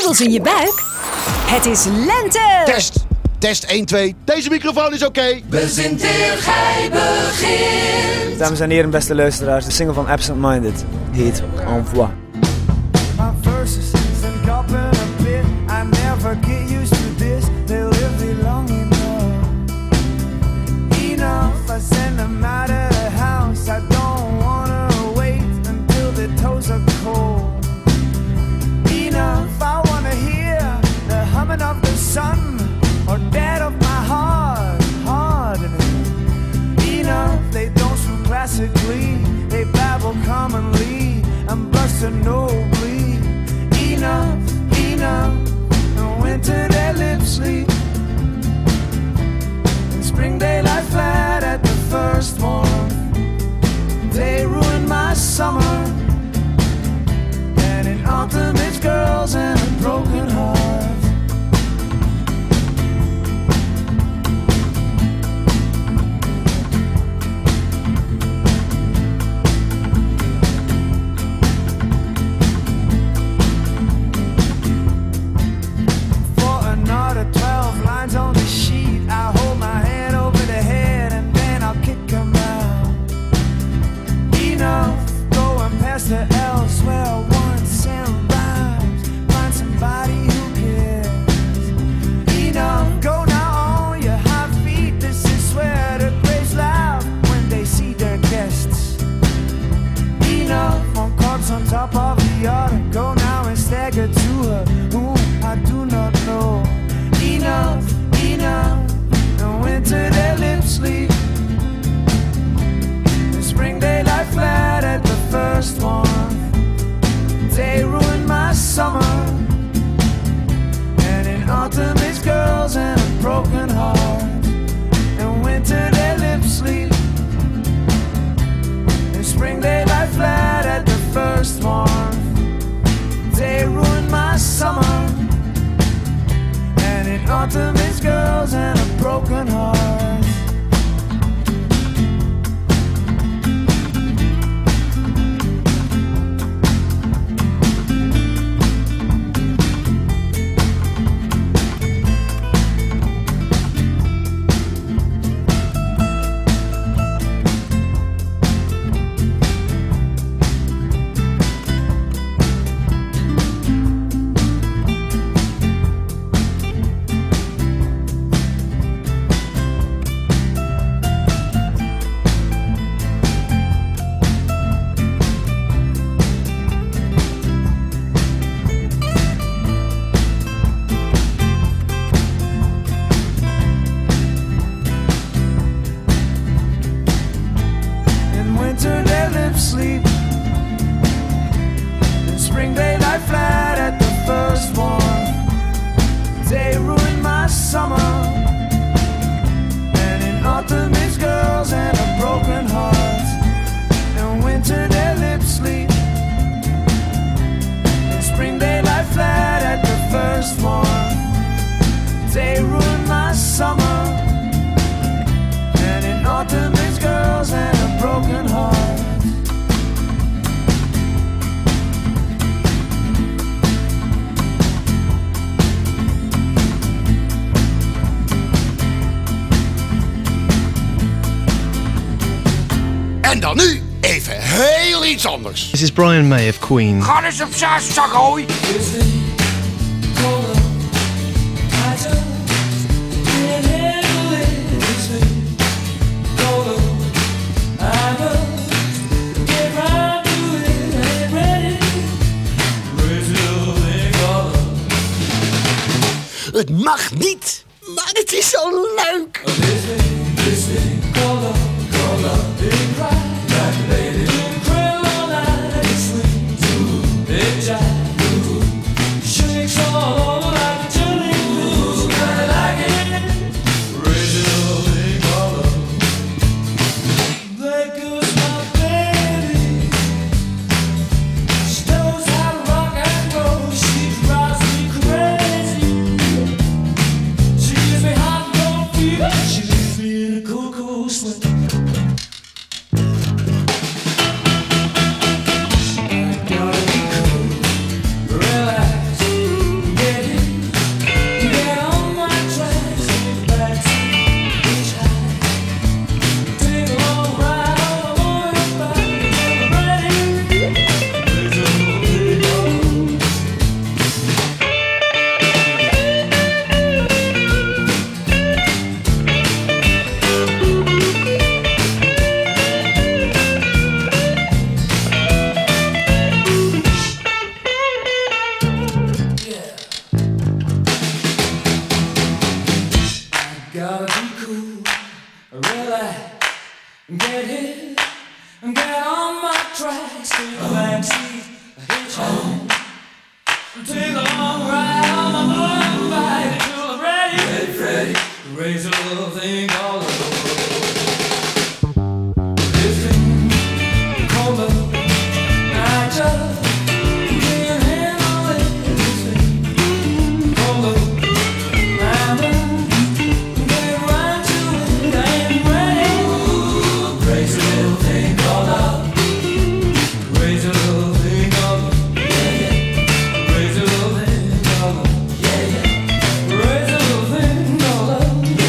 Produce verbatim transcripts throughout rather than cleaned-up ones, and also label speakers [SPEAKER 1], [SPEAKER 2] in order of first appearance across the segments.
[SPEAKER 1] kriebels in je buik? Het is lente!
[SPEAKER 2] Test! Test één, twee. Deze microfoon is oké. Okay.
[SPEAKER 3] Bezin til gij begint.
[SPEAKER 4] Dames en heren, beste luisteraars. De single van Absent Minded heet Envoi.
[SPEAKER 5] My verses and cup in a bit. I never get used to this. They live me long enough. Enough, I send them out of the house. I don't wanna wait until the toes are cold. Enough, I wanna hear the humming of the sun. Or dead of my heart, hardening. Enough, they don't swim classically. They babble commonly and bust a nobly. Enough, enough. In winter their lips sleep. In spring they lie flat at the first warmth. They ruin my summer. And in autumn it's girls and a broken heart. On the sheet, I hold my hand over the head and then I'll kick them out. Enough, going past the elsewhere once and rhymes. Find somebody who cares. Enough, go now on your high feet. This is where the graves laugh when they see their guests. Enough, on cards on top of the yard. Go now and stagger to her whom I do not know. Enough, enough. In winter their lips sleep. In spring they lie flat at the first warmth. They ruin my summer. And in autumn it's girls and a broken heart. In winter their lips sleep. In spring they lie flat at the first warmth. They ruin my summer. And in autumn it's girls and a broken heart. Sleep. In spring they lie flat at the first warmth. They ruin my summer. And in autumn it's girls and a broken heart. In winter their lips sleep. In spring they lie flat at the first warmth. They ruin my summer. And in autumn it's girls and a broken heart.
[SPEAKER 2] En dan nu even heel iets anders.
[SPEAKER 6] This is Brian May of Queen.
[SPEAKER 2] Ga eens op zes, zakhooi. Het mag niet, maar het is zo leuk.
[SPEAKER 5] She leaves me
[SPEAKER 3] Raise a little thing called love. This thing called love. I just can't handle it. This thing called love. I'm getting right to it. I ain't ready. Raise a little thing called love. Raise a little thing called love. Yeah, yeah. Raise a little thing called love. Yeah, yeah. Raise a little thing called love.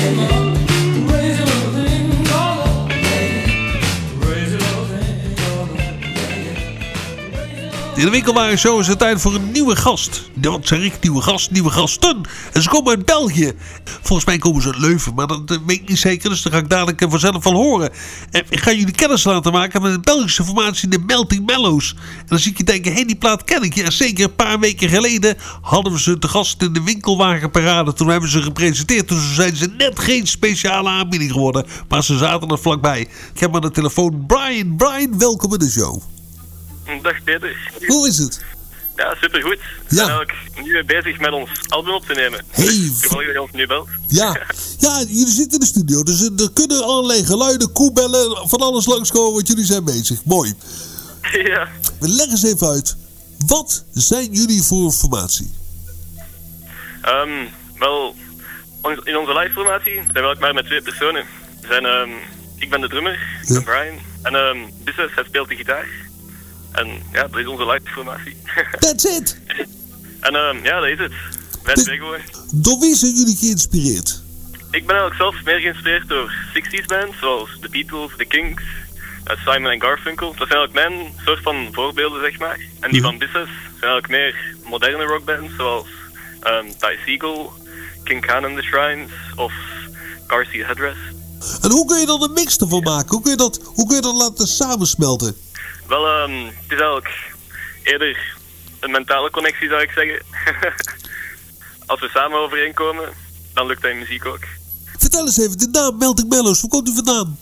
[SPEAKER 6] In de Winkelwagenshow is het tijd voor een nieuwe gast. Wat zeg ik? Nieuwe gast, nieuwe gasten. En ze komen uit België. Volgens mij komen ze uit Leuven, maar dat weet ik niet zeker. Dus daar ga ik dadelijk vanzelf van horen. En ik ga jullie kennis laten maken met de Belgische formatie de Melting Mellows. En dan zie ik je denken, hé, hey, die plaat ken ik. Ja, zeker een paar weken geleden hadden we ze te gast in de Winkelwagenparade. Toen hebben we ze gepresenteerd. Toen zijn ze net geen speciale aanbieding geworden. Maar ze zaten er vlakbij. Ik heb aan de telefoon Brian. Brian, welkom in de show.
[SPEAKER 7] Dag Peter.
[SPEAKER 6] Hoe is het?
[SPEAKER 7] Ja, supergoed. We
[SPEAKER 6] Ja.
[SPEAKER 7] zijn ook nu bezig met ons album op te nemen.
[SPEAKER 6] Hey.
[SPEAKER 7] Dus toevallig dat je ons nu belt.
[SPEAKER 6] Ja. ja, jullie zitten in de studio, dus er kunnen allerlei geluiden, koebellen, van alles langskomen, want jullie zijn bezig. Mooi.
[SPEAKER 7] Ja.
[SPEAKER 6] Leg eens even uit, wat zijn jullie voor formatie?
[SPEAKER 7] Um, wel, on- in onze live formatie zijn we ook maar met twee personen. We zijn, um, ik ben de drummer, ik ben
[SPEAKER 6] Ja.
[SPEAKER 7] Brian. En um, Business, hij speelt de gitaar. En ja, dat is onze live formatie.
[SPEAKER 6] That's it!
[SPEAKER 7] En um, ja, dat is het. Wij
[SPEAKER 6] Dus-
[SPEAKER 7] twee gewoon.
[SPEAKER 6] Door wie zijn jullie geïnspireerd?
[SPEAKER 7] Ik ben eigenlijk zelf meer geïnspireerd door zestig's bands, zoals The Beatles, The Kinks, uh, Simon en Garfunkel. Dat zijn eigenlijk mijn soort van voorbeelden, zeg maar. En die
[SPEAKER 6] Ja.
[SPEAKER 7] van Business zijn eigenlijk meer moderne rockbands, zoals um, Ty Segall, King Khan and the Shrines, of Garcia Headrest.
[SPEAKER 6] En hoe kun je dan een mix ervan maken? Hoe kun je dat, hoe kun je dat laten samensmelten?
[SPEAKER 7] Wel, um, het is eigenlijk eerder een mentale connectie, zou ik zeggen. Als we samen overeenkomen, dan lukt dat in muziek ook.
[SPEAKER 6] Vertel eens even, de naam Melting Mellows, hoe komt u vandaan?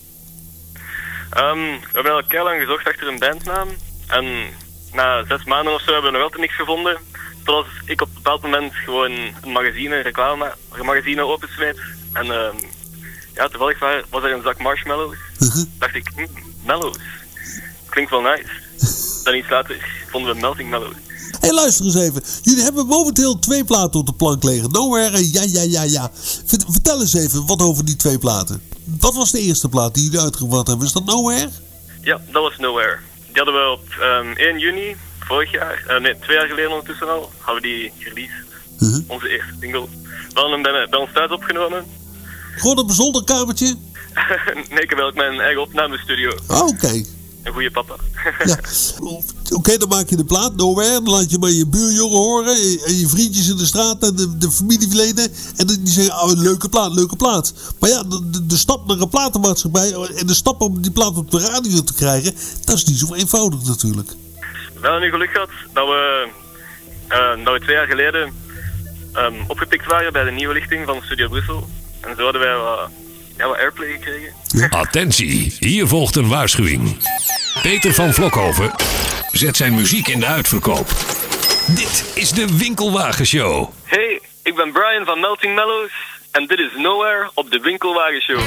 [SPEAKER 7] Um, we hebben al heel lang gezocht achter een bandnaam. En na zes maanden of zo hebben we nog altijd niks gevonden. Totdat ik op een bepaald moment gewoon een magazine, een reclame, een magazine opensmeet. En um, ja, toevallig wa- was er een zak marshmallows.
[SPEAKER 6] Uh-huh.
[SPEAKER 7] Dacht ik, hm, mellows. Klinkt wel nice. Dan iets later vonden we Melting Mellows.
[SPEAKER 6] Hé, hey, luister eens even. Jullie hebben momenteel twee platen op de plank liggen. Nowhere en Ja, Ja, Ja, Ja. Vert- Vertel eens even wat over die twee platen. Wat was de eerste plaat die jullie uitgebracht hebben? Is dat Nowhere?
[SPEAKER 7] Ja, dat was Nowhere. Die hadden we op um, één juni vorig jaar, uh, nee, twee jaar geleden ondertussen al, hadden we die gereleased.
[SPEAKER 6] Uh-huh.
[SPEAKER 7] Onze eerste single. We hadden hem bij, bij ons thuis opgenomen.
[SPEAKER 6] Gewoon op een zolderkamertje?
[SPEAKER 7] Nee, ik heb ook mijn eigen opnamestudio.
[SPEAKER 6] Ah, oké.
[SPEAKER 7] Een goede papa.
[SPEAKER 6] Ja. Oké, dan maak je de plaat, Nowhere. Dan laat je maar je buurjongen horen. En je vriendjes in de straat en de, de familieleden. En dan die zeggen, oh, leuke plaat, leuke plaat. Maar ja, de, de, de stap naar een platenmaatschappij en de stap om die plaat op de radio te krijgen, dat is niet zo eenvoudig natuurlijk.
[SPEAKER 7] We hebben nu geluk gehad dat we, uh, dat we twee jaar geleden um, opgepikt waren bij de nieuwe lichting van Studio Brussel. En zo hadden wij wat, ja, wat airplay gekregen.
[SPEAKER 8] Attentie, hier volgt een waarschuwing. Peter van Vlokhoven zet zijn muziek in de uitverkoop. Dit is de Winkelwagenshow.
[SPEAKER 7] Hey, ik ben Brian van Melting Mellows en dit is Nowhere op de Winkelwagenshow.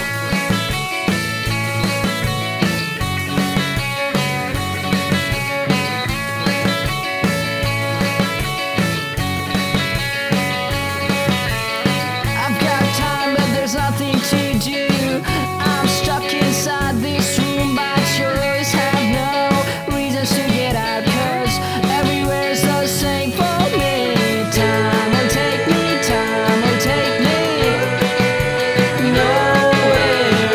[SPEAKER 9] I've got time, but there's nothing to do. I'm stuck inside this room by choice. Have no reasons to get out, cause everywhere's the same for me. Time will take me, time will take me nowhere.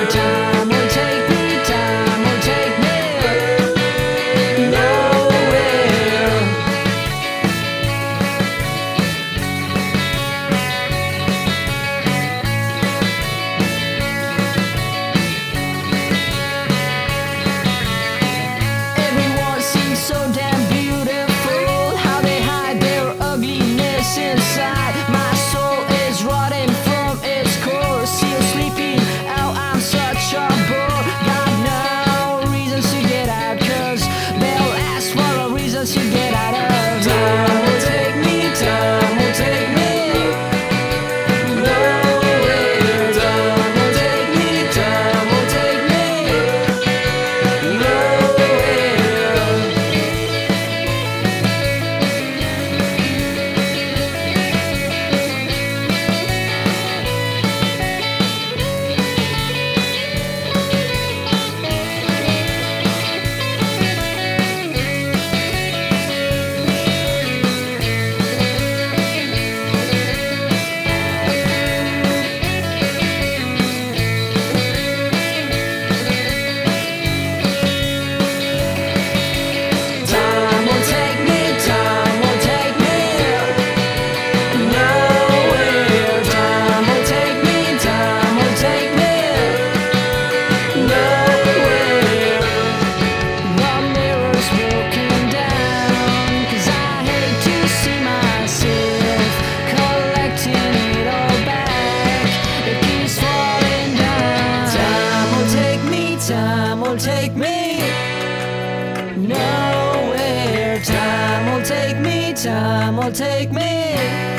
[SPEAKER 9] time will take me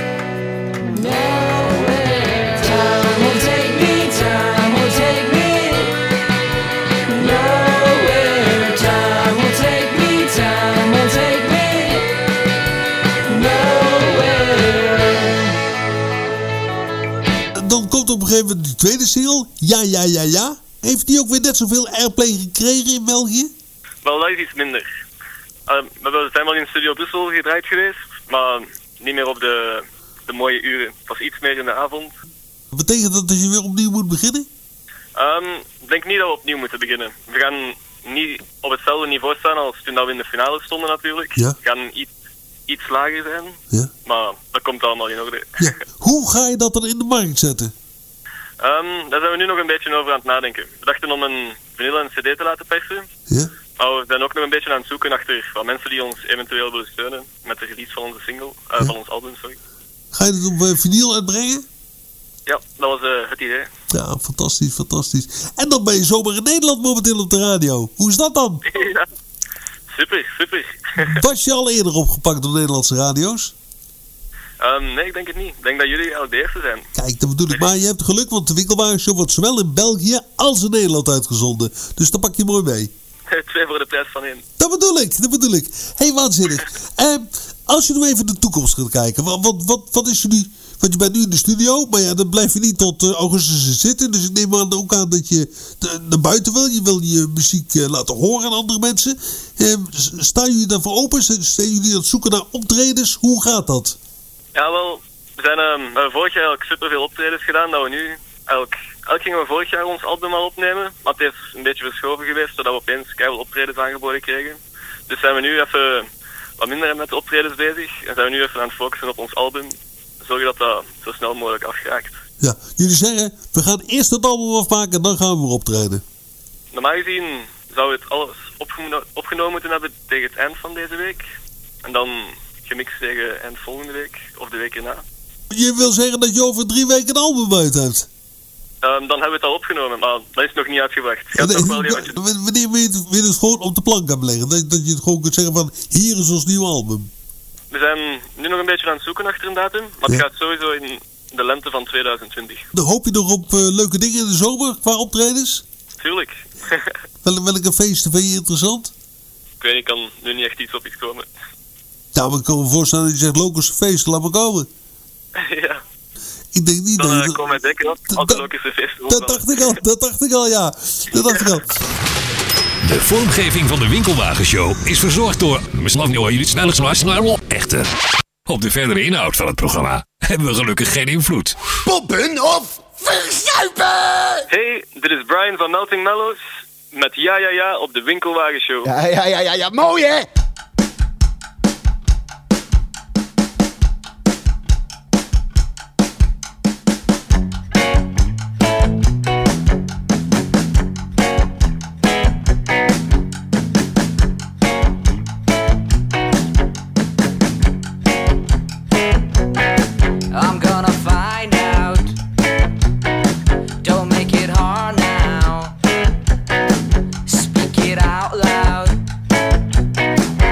[SPEAKER 9] nowhere. Time will take me, time will take me nowhere. Time will take me, time will take me nowhere.
[SPEAKER 6] En dan komt op een gegeven moment de tweede single. Ja, ja, ja, ja. Heeft die ook weer net zoveel airplay gekregen in België?
[SPEAKER 7] Wel, dat is iets minder. Uh, we zijn wel in Studio Brussel gedraaid geweest, maar niet meer op de, de mooie uren. Het was iets meer in de avond.
[SPEAKER 6] Betekent dat dat je weer opnieuw moet beginnen?
[SPEAKER 7] Um, ik denk niet dat we opnieuw moeten beginnen. We gaan niet op hetzelfde niveau staan als toen dat we in de finale stonden natuurlijk.
[SPEAKER 6] Ja.
[SPEAKER 7] We gaan iets, iets lager zijn,
[SPEAKER 6] Ja.
[SPEAKER 7] maar dat komt allemaal in orde.
[SPEAKER 6] Ja. Hoe ga je dat dan in de markt zetten?
[SPEAKER 7] Um, daar zijn we nu nog een beetje over aan het nadenken. We dachten om een vinyl en cd te laten persen.
[SPEAKER 6] Ja.
[SPEAKER 7] Maar we zijn ook nog een beetje aan het zoeken achter wat mensen die ons eventueel willen steunen met de release van onze single, uh,
[SPEAKER 6] Ja.
[SPEAKER 7] van ons album, sorry.
[SPEAKER 6] Ga je het op uh, vinyl uitbrengen?
[SPEAKER 7] Ja, dat was uh, het idee.
[SPEAKER 6] Ja, fantastisch, fantastisch. En dan ben je zomaar in Nederland momenteel op de radio. Hoe is dat dan?
[SPEAKER 7] Ja, super, super.
[SPEAKER 6] Was je al eerder opgepakt door Nederlandse radio's?
[SPEAKER 7] um, nee, ik denk het niet. Ik denk dat jullie al de eerste zijn.
[SPEAKER 6] Kijk, dat bedoel ik. Maar je hebt geluk, want de Winkelwagenshow wordt zowel in België als in Nederland uitgezonden. Dus dan pak je mooi mee.
[SPEAKER 7] Twee voor de prijs van één.
[SPEAKER 6] Dat bedoel ik, dat bedoel ik. Hé, hey, waanzinnig. eh, als je nu even de toekomst gaat kijken. Wat, wat, wat, wat is jullie... Want je bent nu in de studio, maar ja, dan blijf je niet tot uh, augustus zitten. Dus ik neem aan, ook aan dat je de, naar buiten wil. Je wil je muziek uh, laten horen aan andere mensen. Eh, staan jullie daarvoor open? Zijn jullie aan het zoeken naar optredens? Hoe gaat dat?
[SPEAKER 7] Ja, wel, we, zijn, um, we hebben vorig jaar eigenlijk superveel optredens gedaan, dat we nu... Elk, elk gingen we vorig jaar ons album al opnemen, maar het is een beetje verschoven geweest, zodat we opeens keihard optredens aangeboden kregen. Dus zijn we nu even wat minder met de optredens bezig en zijn we nu even aan het focussen op ons album. Zorgen dat dat zo snel mogelijk afgeraakt.
[SPEAKER 6] Ja, jullie zeggen, we gaan eerst het album afmaken en dan gaan we weer optreden.
[SPEAKER 7] Normaal gezien zou het alles opgeno- opgenomen moeten hebben tegen het eind van deze week. En dan gemixt tegen eind volgende week, of de week erna.
[SPEAKER 6] Je wil zeggen dat je over drie weken een album uit hebt?
[SPEAKER 7] Um, dan hebben we het al opgenomen, maar dat is nog niet uitgebracht. Het gaat
[SPEAKER 6] Nee,
[SPEAKER 7] toch wel eventjes...
[SPEAKER 6] w- wanneer wil je, het, wil je het gewoon op de plank hebben leggen? Dat, dat je het gewoon kunt zeggen van, hier is ons nieuwe album.
[SPEAKER 7] We zijn nu nog een beetje aan het zoeken achter een datum, maar het
[SPEAKER 6] Ja.
[SPEAKER 7] gaat sowieso in de lente van tweeduizend twintig.
[SPEAKER 6] Dan hoop je nog op uh, leuke dingen in de zomer qua optredens?
[SPEAKER 7] Tuurlijk.
[SPEAKER 6] Wel, welke feesten vind je interessant?
[SPEAKER 7] Ik weet niet, ik kan nu niet echt iets op iets komen.
[SPEAKER 6] Nou, ik kan me voorstellen dat je zegt, Lokerse feesten, laat maar komen.
[SPEAKER 7] Ja,
[SPEAKER 6] Ik denk niet
[SPEAKER 7] dan
[SPEAKER 6] dat...
[SPEAKER 7] uh,
[SPEAKER 6] je-
[SPEAKER 7] komen wij dekken op.
[SPEAKER 6] dat-
[SPEAKER 7] Al de
[SPEAKER 6] dat-
[SPEAKER 7] Lokerse feesten.
[SPEAKER 6] Dat dacht ik al, dat dacht ik al, ja. Dat dacht ik al.
[SPEAKER 8] De vormgeving van de Winkelwagenshow is verzorgd door... Echter. Op de verdere inhoud van het programma hebben we gelukkig geen invloed.
[SPEAKER 2] Poppen of verzuipen!
[SPEAKER 7] Hey, dit is Brian van Melting Mellows met Ja Ja Ja op de Winkelwagenshow.
[SPEAKER 2] Ja, ja, ja, ja, ja, mooi hè?
[SPEAKER 9] I'm gonna find out. Don't make it hard now. Speak it out loud.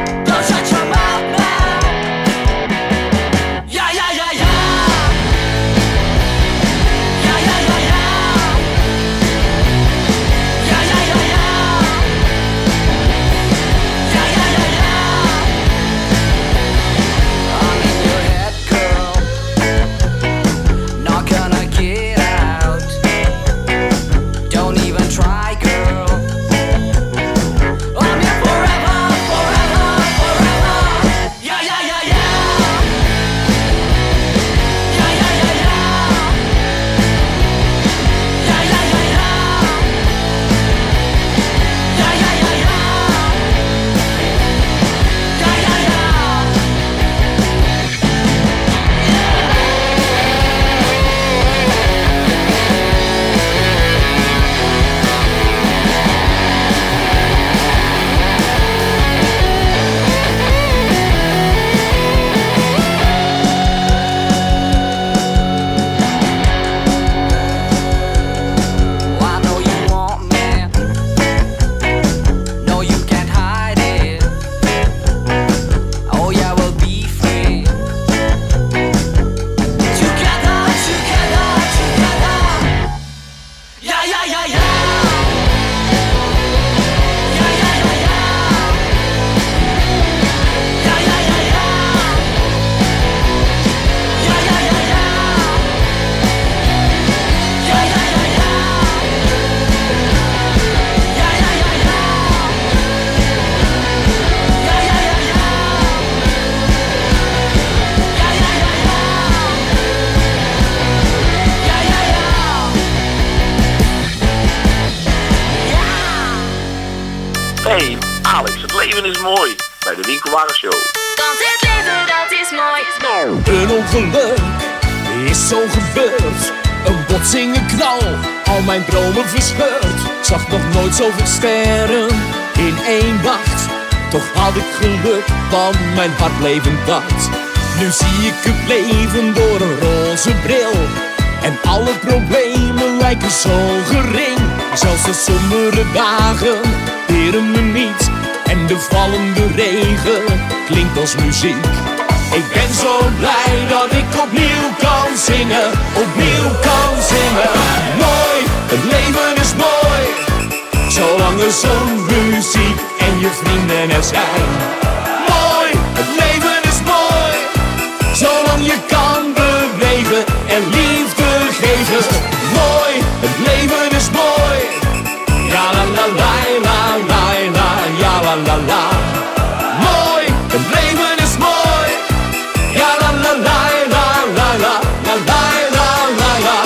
[SPEAKER 10] leven is mooi bij de Winkelwagenshow.
[SPEAKER 9] Want het leven dat is mooi.
[SPEAKER 11] Een ongeluk is zo gebeurd. Een botsing, een knal, al mijn dromen verscheurd. Zag nog nooit zoveel sterren in één nacht. Toch had ik geluk, want mijn hart bleef intact. Nu zie ik het leven door een roze bril. En alle problemen lijken zo gering. Zelfs de sombere dagen deren me niet. En de vallende regen klinkt als muziek. Ik ben zo blij dat ik opnieuw kan zingen. Opnieuw kan zingen. Mooi, het leven is mooi. Zolang er zo'n muziek en je vrienden er zijn. Mooi, het leven is mooi. Zolang je kan bewegen en liefde geven. Mooi, het leven is mooi. Ja la la la la la la, ja la la la. Mooi, het leven is mooi. Ja la la la la la la la la la la la.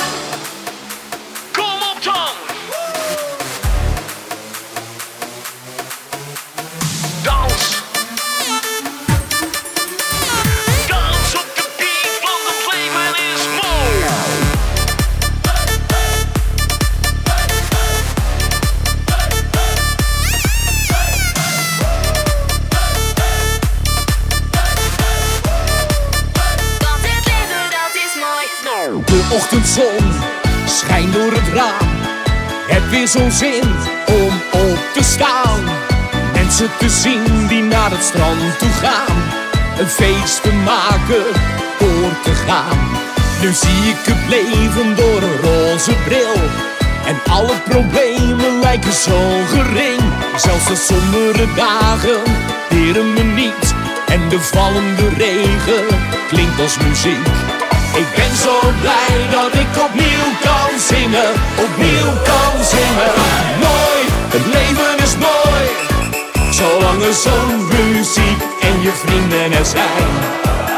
[SPEAKER 11] Kom op dan! Dans! Dans op de beat, want het leven is mooi! De ochtendzon schijnt door het raam. Heb weer zo'n zin om op te staan. Mensen te zien die naar het strand toe gaan. Een feest te maken, door te gaan. Nu zie ik het leven door een roze bril. En alle problemen lijken zo gering. Zelfs de sombere dagen deren me niet. En de vallende regen klinkt als muziek. Ik ben zo blij dat ik opnieuw kan zingen. Opnieuw kan zingen. Mooi, het leven is mooi. Zolang er zo'n muziek en je vrienden er zijn.